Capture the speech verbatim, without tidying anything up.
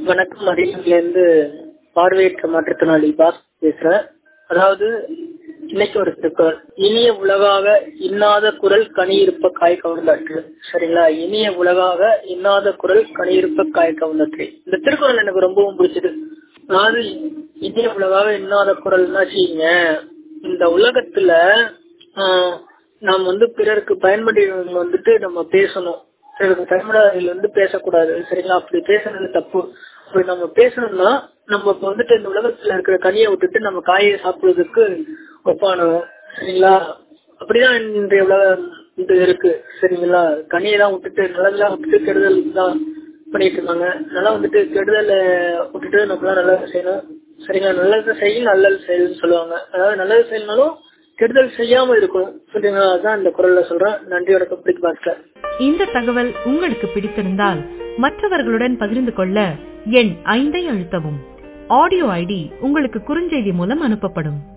வணக்கம். அரியலூர்லேருந்து பார்வையற்ற மாற்றுத்திறனாளி பாஸ் பேசுறேன். அதாவது இன்னைக்கு ஒரு திருக்குறள், இனிய உலகாக இன்னாத குரல் கனியிருப்ப காய் கவர்ந்தாற்று. சரிங்களா? இனிய உலகாக இன்னாத குரல் கனியிருப்ப காய் கவர்ந்தாற்று. இந்த திருக்குறள் எனக்கு ரொம்பவும் பிடிச்சது. அதாவது இனிய உலகாக இன்னாத குரல்னா செய்யுங்க, இந்த உலகத்துல ஆஹ் நாம் வந்து பிறருக்கு பயன்படுறவங்க வந்துட்டு நம்ம பேசணும், பிறருக்கு பயன்படாதவர்கள் வந்து பேசக்கூடாது. சரிங்களா? அப்படி பேசுறது தப்பு. அப்படி நம்ம பேசணும்னா நம்ம இப்ப வந்துட்டு இந்த உலகத்துல இருக்கிற கனியை விட்டுட்டு நம்ம காயை சாப்பிடுறதுக்கு ஒப்பானோம். சரிங்களா? அப்படிதான் இன்றைய உலகம் இது இருக்கு. சரிங்களா? கனியை தான் விட்டுட்டு நல்லதெல்லாம் விட்டுட்டு கெடுதல் தான் பண்ணிட்டு இருக்காங்க. நல்லா வந்துட்டு கெடுதலை விட்டுட்டு நம்மளாம் நல்லது செய்யணும். சரிங்களா? நல்லது செய்யும் நல்லது செய்யுன்னு சொல்லுவாங்க. அதாவது நல்லது செய்யணும்னாலும் கெடுதல் செய்யாம இருக்கும். சரிங்களா? அதான் இந்த குரல்ல சொல்றேன். நன்றி, வணக்கம். பிடிக்க பார்க்க இந்த தகவல் உங்களுக்கு பிடித்திருந்தால் மற்றவர்களுடன் பகிர்ந்து கொள்ள எண் ஐந்தை அழுத்தவும். ஆடியோ ஐடி உங்களுக்கு குறுஞ்செய்தி மூலம் அனுப்பப்படும்.